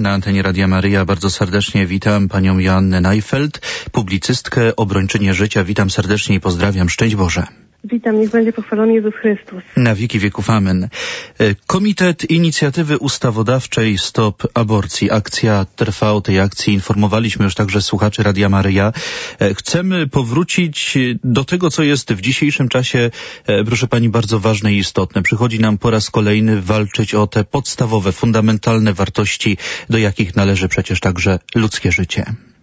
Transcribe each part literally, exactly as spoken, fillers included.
Na antenie Radia Maryja bardzo serdecznie witam panią Joannę Najfeld, publicystkę, obrończynię życia. Witam serdecznie i pozdrawiam. Szczęść Boże. Witam, niech będzie pochwalony Jezus Chrystus. Na wieki wieków amen. Komitet Inicjatywy Ustawodawczej Stop Aborcji. Akcja trwa. O tej akcji informowaliśmy już także słuchaczy Radia Maryja. Chcemy powrócić do tego, co jest w dzisiejszym czasie, proszę pani, bardzo ważne i istotne. Przychodzi nam po raz kolejny walczyć o te podstawowe, fundamentalne wartości, do jakich należy przecież także ludzkie życie.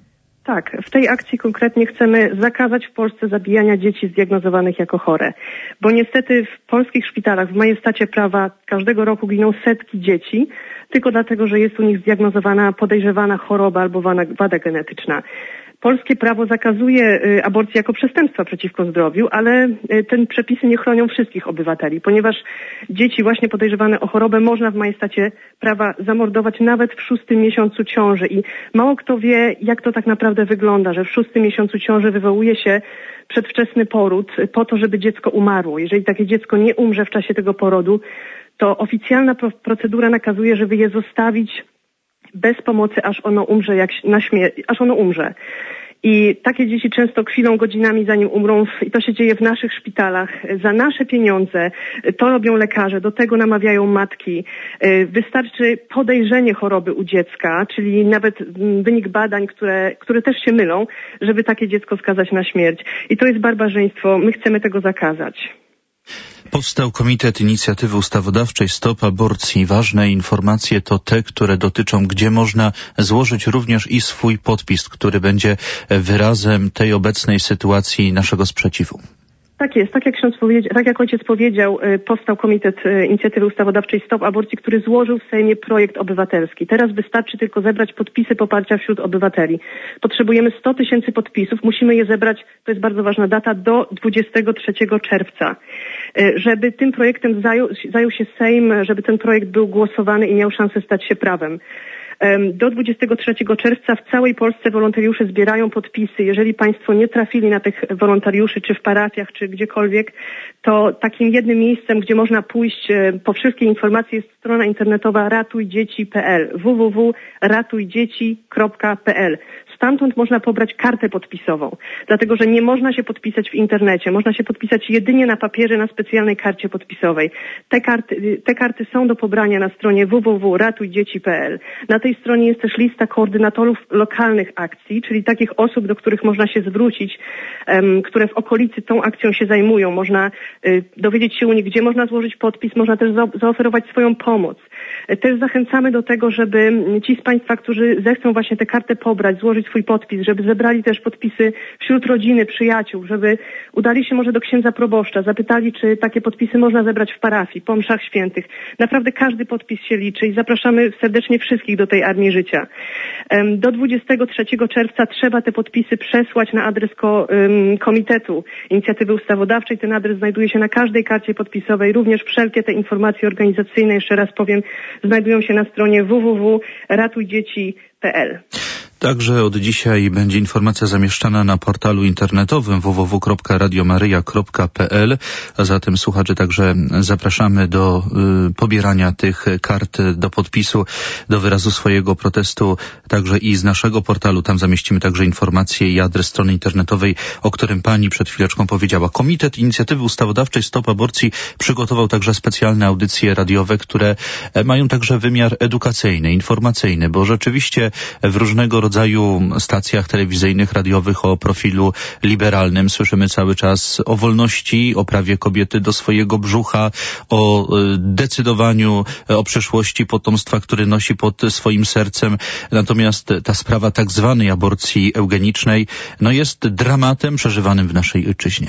Tak, w tej akcji konkretnie chcemy zakazać w Polsce zabijania dzieci zdiagnozowanych jako chore. Bo niestety w polskich szpitalach w majestacie prawa każdego roku giną setki dzieci, tylko dlatego, że jest u nich zdiagnozowana podejrzewana choroba albo wada genetyczna. Polskie prawo zakazuje aborcji jako przestępstwa przeciwko zdrowiu, ale te przepisy nie chronią wszystkich obywateli, ponieważ dzieci właśnie podejrzewane o chorobę można w majestacie prawa zamordować nawet w szóstym miesiącu ciąży. I mało kto wie, jak to tak naprawdę wygląda, że w szóstym miesiącu ciąży wywołuje się przedwczesny poród po to, żeby dziecko umarło. Jeżeli takie dziecko nie umrze w czasie tego porodu, to oficjalna procedura nakazuje, żeby je zostawić bez pomocy, aż ono umrze, jak na śmierć, aż ono umrze. I takie dzieci często kwilą godzinami, zanim umrą, i to się dzieje w naszych szpitalach, za nasze pieniądze. To robią lekarze, do tego namawiają matki. Wystarczy podejrzenie choroby u dziecka, czyli nawet wynik badań, które, które też się mylą, żeby takie dziecko skazać na śmierć. I to jest barbarzyństwo. My chcemy tego zakazać. Powstał Komitet Inicjatywy Ustawodawczej Stop Aborcji. Ważne informacje to te, które dotyczą, gdzie można złożyć również i swój podpis, który będzie wyrazem tej obecnej sytuacji naszego sprzeciwu. Tak jest, tak jak ksiądz powiedział, tak jak ojciec powiedział, powstał Komitet Inicjatywy Ustawodawczej Stop Aborcji, który złożył w Sejmie projekt obywatelski. Teraz wystarczy tylko zebrać podpisy poparcia wśród obywateli. Potrzebujemy sto tysięcy podpisów, musimy je zebrać, to jest bardzo ważna data, do dwudziestego trzeciego czerwca. Żeby tym projektem zajął, zajął się Sejm, żeby ten projekt był głosowany i miał szansę stać się prawem. Do dwudziestego trzeciego czerwca w całej Polsce wolontariusze zbierają podpisy. Jeżeli państwo nie trafili na tych wolontariuszy, czy w parafiach, czy gdziekolwiek, to takim jednym miejscem, gdzie można pójść po wszystkie informacje, jest strona internetowa ratuj dzieci kropka p l w w w kropka ratuj dzieci kropka p l. Stamtąd można pobrać kartę podpisową, dlatego że nie można się podpisać w internecie. Można się podpisać jedynie na papierze, na specjalnej karcie podpisowej. Te karty, te karty są do pobrania na stronie w w w kropka ratuj dzieci kropka p l. Na tej stronie jest też lista koordynatorów lokalnych akcji, czyli takich osób, do których można się zwrócić, um, które w okolicy tą akcją się zajmują. Można y, dowiedzieć się u nich, gdzie można złożyć podpis, można też za- zaoferować swoją pomoc. Y, też zachęcamy do tego, żeby ci z państwa, którzy zechcą właśnie tę kartę pobrać, złożyć swój podpis, żeby zebrali też podpisy wśród rodziny, przyjaciół, żeby udali się może do księdza proboszcza, zapytali, czy takie podpisy można zebrać w parafii, po mszach świętych. Naprawdę każdy podpis się liczy i zapraszamy serdecznie wszystkich do tej Armii Życia. Do dwudziestego trzeciego czerwca trzeba te podpisy przesłać na adres ko, um, Komitetu Inicjatywy Ustawodawczej. Ten adres znajduje się na każdej karcie podpisowej. Również wszelkie te informacje organizacyjne, jeszcze raz powiem, znajdują się na stronie w w w kropka ratuj dzieci kropka p l. Także od dzisiaj będzie informacja zamieszczana na portalu internetowym w w w kropka radiomaryja kropka p l, a zatem słuchaczy także zapraszamy do y, pobierania tych kart do podpisu, do wyrazu swojego protestu, także i z naszego portalu. Tam zamieścimy także informacje i adres strony internetowej, o którym pani przed chwileczką powiedziała. Komitet Inicjatywy Ustawodawczej Stop Aborcji przygotował także specjalne audycje radiowe, które mają także wymiar edukacyjny, informacyjny, bo rzeczywiście w różnego rodzaju rodzaju stacjach telewizyjnych, radiowych o profilu liberalnym słyszymy cały czas o wolności, o prawie kobiety do swojego brzucha, o decydowaniu o przyszłości potomstwa, który nosi pod swoim sercem. Natomiast ta sprawa tak zwanej aborcji eugenicznej no jest dramatem przeżywanym w naszej ojczyźnie.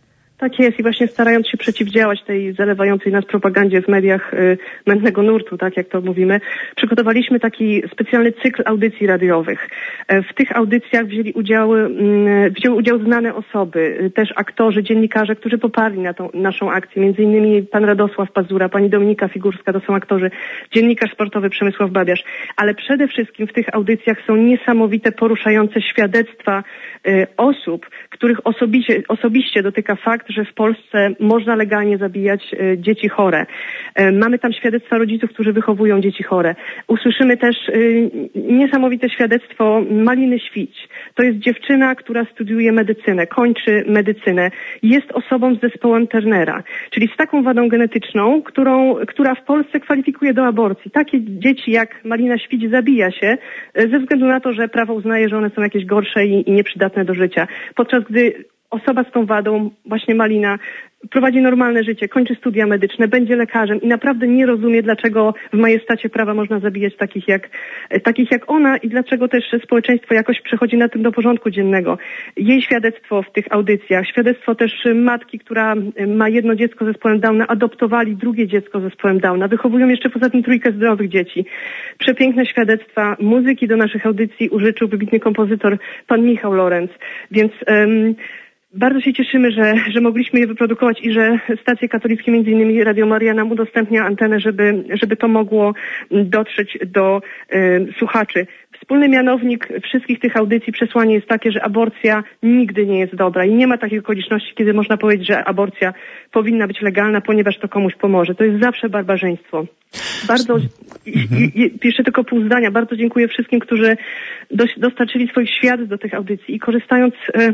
Tak jest i właśnie starając się przeciwdziałać tej zalewającej nas propagandzie w mediach y, mętnego nurtu, tak jak to mówimy, przygotowaliśmy taki specjalny cykl audycji radiowych. E, w tych audycjach wzięli udział, y, wzięły udział znane osoby, y, też aktorzy, dziennikarze, którzy poparli na tą naszą akcję, między innymi pan Radosław Pazura, pani Dominika Figurska, to są aktorzy, dziennikarz sportowy Przemysław Babiarz, ale przede wszystkim w tych audycjach są niesamowite, poruszające świadectwa y, osób, których osobiście, osobiście dotyka fakt, fakt, że w Polsce można legalnie zabijać y, dzieci chore. Y, mamy tam świadectwa rodziców, którzy wychowują dzieci chore. Usłyszymy też y, niesamowite świadectwo Maliny Świć. To jest dziewczyna, która studiuje medycynę, kończy medycynę. Jest osobą z zespołem Turnera, czyli z taką wadą genetyczną, którą, która w Polsce kwalifikuje do aborcji. Takie dzieci jak Malina Świć zabija się y, ze względu na to, że prawo uznaje, że one są jakieś gorsze i, i nieprzydatne do życia. Podczas gdy osoba z tą wadą, właśnie Malina, prowadzi normalne życie, kończy studia medyczne, będzie lekarzem i naprawdę nie rozumie, dlaczego w majestacie prawa można zabijać takich jak, takich jak ona i dlaczego też społeczeństwo jakoś przechodzi na tym do porządku dziennego. Jej świadectwo w tych audycjach, świadectwo też matki, która ma jedno dziecko z zespołem Downa, adoptowali drugie dziecko z zespołem Downa, wychowują jeszcze poza tym trójkę zdrowych dzieci. Przepiękne świadectwa, muzyki do naszych audycji użyczył wybitny kompozytor pan Michał Lorenz, więc... Um, Bardzo się cieszymy, że, że mogliśmy je wyprodukować i że stacje katolickie, między innymi Radio Maria, nam udostępnia antenę, żeby, żeby to mogło dotrzeć do y, słuchaczy. Wspólny mianownik wszystkich tych audycji, przesłanie jest takie, że aborcja nigdy nie jest dobra i nie ma takich okoliczności, kiedy można powiedzieć, że aborcja powinna być legalna, ponieważ to komuś pomoże. To jest zawsze barbarzyństwo. Bardzo, mhm. i, i, jeszcze tylko pół zdania, bardzo dziękuję wszystkim, którzy do, dostarczyli swoich świadectw do tych audycji i korzystając e,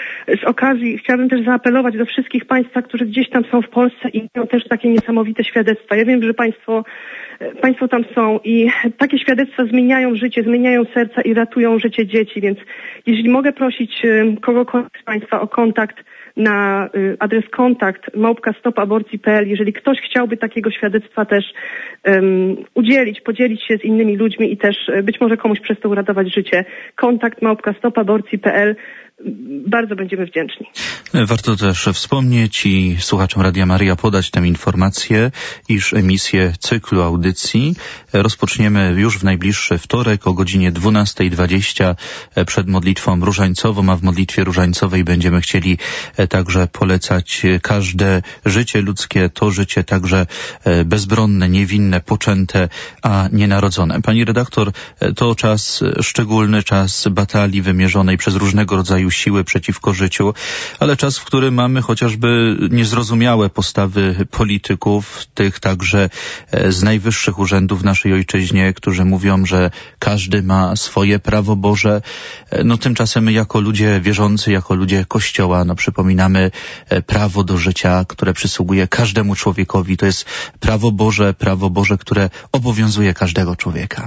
z okazji chciałabym też zaapelować do wszystkich Państwa, którzy gdzieś tam są w Polsce i mają też takie niesamowite świadectwa. Ja wiem, że Państwo Państwo tam są i takie świadectwa zmieniają życie, zmieniają serca i ratują życie dzieci, więc jeśli mogę prosić kogokolwiek z Państwa o kontakt na adres kontakt małpka stop aborcji kropka p l, jeżeli ktoś chciałby takiego świadectwa też um, udzielić, podzielić się z innymi ludźmi i też być może komuś przez to uratować życie, kontakt małpka stop aborcji kropka p l. Bardzo będziemy wdzięczni. Warto też wspomnieć i słuchaczom Radia Maryja podać tę informację, iż emisję cyklu audycji rozpoczniemy już w najbliższy wtorek o godzinie dwunasta dwadzieścia przed modlitwą różańcową, a w modlitwie różańcowej będziemy chcieli także polecać każde życie ludzkie, to życie także bezbronne, niewinne, poczęte, a nienarodzone. Pani redaktor, to czas szczególny, czas batalii wymierzonej przez różnego rodzaju siły przeciwko życiu, ale czas, w którym mamy chociażby niezrozumiałe postawy polityków, tych także z najwyższych urzędów w naszej ojczyźnie, którzy mówią, że każdy ma swoje prawo Boże. No tymczasem my jako ludzie wierzący, jako ludzie Kościoła, no przypominamy prawo do życia, które przysługuje każdemu człowiekowi. To jest prawo Boże, prawo Boże, które obowiązuje każdego człowieka.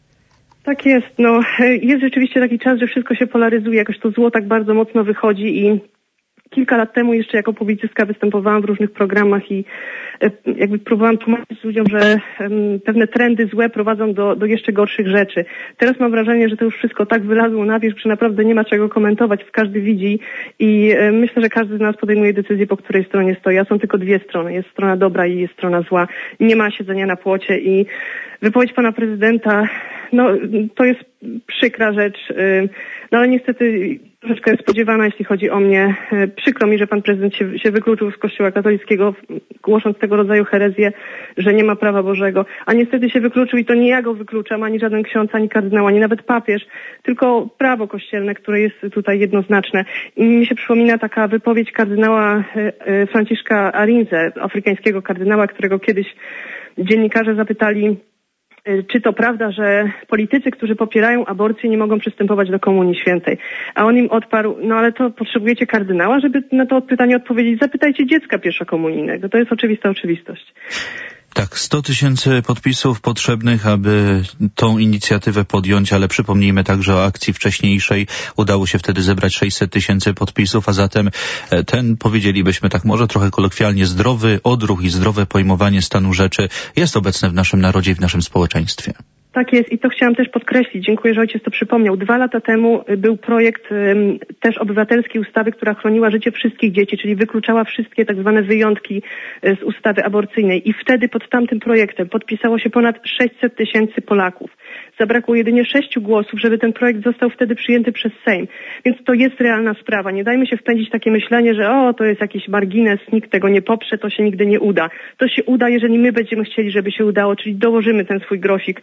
Tak jest, no jest rzeczywiście taki czas, że wszystko się polaryzuje, jakoś to zło tak bardzo mocno wychodzi i kilka lat temu jeszcze jako publicystka występowałam w różnych programach i jakby próbowałam tłumaczyć ludziom, że um, pewne trendy złe prowadzą do, do jeszcze gorszych rzeczy. Teraz mam wrażenie, że to już wszystko tak wylazło na wierzch, że naprawdę nie ma czego komentować, każdy widzi i um, myślę, że każdy z nas podejmuje decyzję, po której stronie stoi. A są tylko dwie strony. Jest strona dobra i jest strona zła. Nie ma siedzenia na płocie i wypowiedź pana prezydenta, no to jest przykra rzecz, no ale niestety troszeczkę spodziewana, jeśli chodzi o mnie. Przykro mi, że pan prezydent się, się wykluczył z Kościoła katolickiego, głosząc tego rodzaju herezję, że nie ma prawa Bożego. A niestety się wykluczył i to nie ja go wykluczam, ani żaden ksiądz, ani kardynał, ani nawet papież, tylko prawo kościelne, które jest tutaj jednoznaczne. I mi się przypomina taka wypowiedź kardynała Franciszka Arinze, afrykańskiego kardynała, którego kiedyś dziennikarze zapytali, czy to prawda, że politycy, którzy popierają aborcję, nie mogą przystępować do Komunii Świętej. A on im odparł, no ale to potrzebujecie kardynała, żeby na to pytanie odpowiedzieć. Zapytajcie dziecka pierwszokomunijnego. To jest oczywista oczywistość. Tak, sto tysięcy podpisów potrzebnych, aby tą inicjatywę podjąć, ale przypomnijmy także o akcji wcześniejszej. Udało się wtedy zebrać sześćset tysięcy podpisów, a zatem ten, powiedzielibyśmy tak może trochę kolokwialnie, zdrowy odruch i zdrowe pojmowanie stanu rzeczy jest obecne w naszym narodzie i w naszym społeczeństwie. Tak jest i to chciałam też podkreślić. Dziękuję, że ojciec to przypomniał. Dwa lata temu był projekt um, też obywatelskiej ustawy, która chroniła życie wszystkich dzieci, czyli wykluczała wszystkie tak zwane wyjątki z ustawy aborcyjnej. I wtedy pod tamtym projektem podpisało się ponad sześćset tysięcy Polaków. Zabrakło jedynie sześciu głosów, żeby ten projekt został wtedy przyjęty przez Sejm. Więc to jest realna sprawa. Nie dajmy się wpędzić takie myślenie, że o, to jest jakiś margines, nikt tego nie poprze, to się nigdy nie uda. To się uda, jeżeli my będziemy chcieli, żeby się udało, czyli dołożymy ten swój grosik do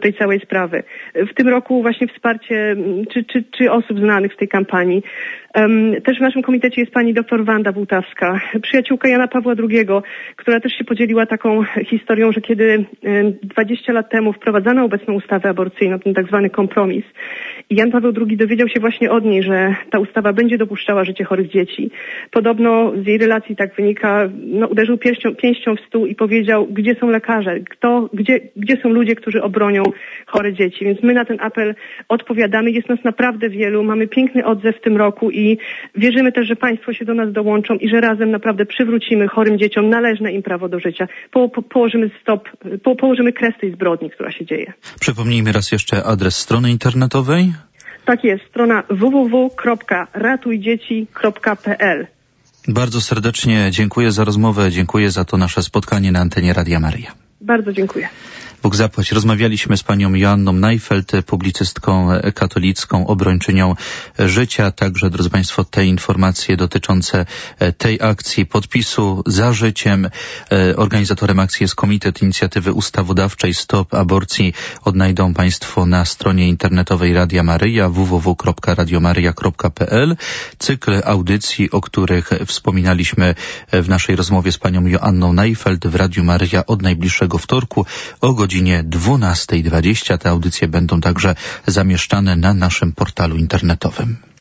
tej całej sprawy. W tym roku właśnie wsparcie czy, czy, czy osób znanych z tej kampanii. Um, też w naszym komitecie jest pani doktor Wanda Bułtawska, przyjaciółka Jana Pawła drugiego, która też się podzieliła taką historią, że kiedy dwadzieścia lat temu wprowadzano obecną ustawę aborcyjną, ten tak zwany kompromis, i Jan Paweł drugi dowiedział się właśnie od niej, że ta ustawa będzie dopuszczała życie chorych dzieci. Podobno z jej relacji tak wynika, no, uderzył pięścią, pięścią w stół i powiedział, gdzie są lekarze, kto, gdzie, gdzie są ludzie, którzy obronią chore dzieci. Więc my na ten apel odpowiadamy. Jest nas naprawdę wielu, mamy piękny odzew w tym roku i wierzymy też, że państwo się do nas dołączą i że razem naprawdę przywrócimy chorym dzieciom należne im prawo do życia. Po, po, położymy stop, po, położymy kres tej zbrodni, która się dzieje. Przypomnijmy raz jeszcze adres strony internetowej. Tak jest, strona w w w kropka ratuj dzieci kropka p l. Bardzo serdecznie dziękuję za rozmowę, dziękuję za to nasze spotkanie na antenie Radia Maryja. Bardzo dziękuję. Bóg zapłać. Rozmawialiśmy z panią Joanną Najfeld, publicystką katolicką, obrończynią życia. Także, drodzy państwo, te informacje dotyczące tej akcji podpisu za życiem. Organizatorem akcji jest Komitet Inicjatywy Ustawodawczej Stop Aborcji. Odnajdą państwo na stronie internetowej Radia Maryja w w w kropka radiomaryja kropka p l. Cykl audycji, o których wspominaliśmy w naszej rozmowie z panią Joanną Najfeld w Radiu Maryja od najbliższego wtorku o godzinie godzinie dwunasta dwadzieścia. Te audycje będą także zamieszczane na naszym portalu internetowym.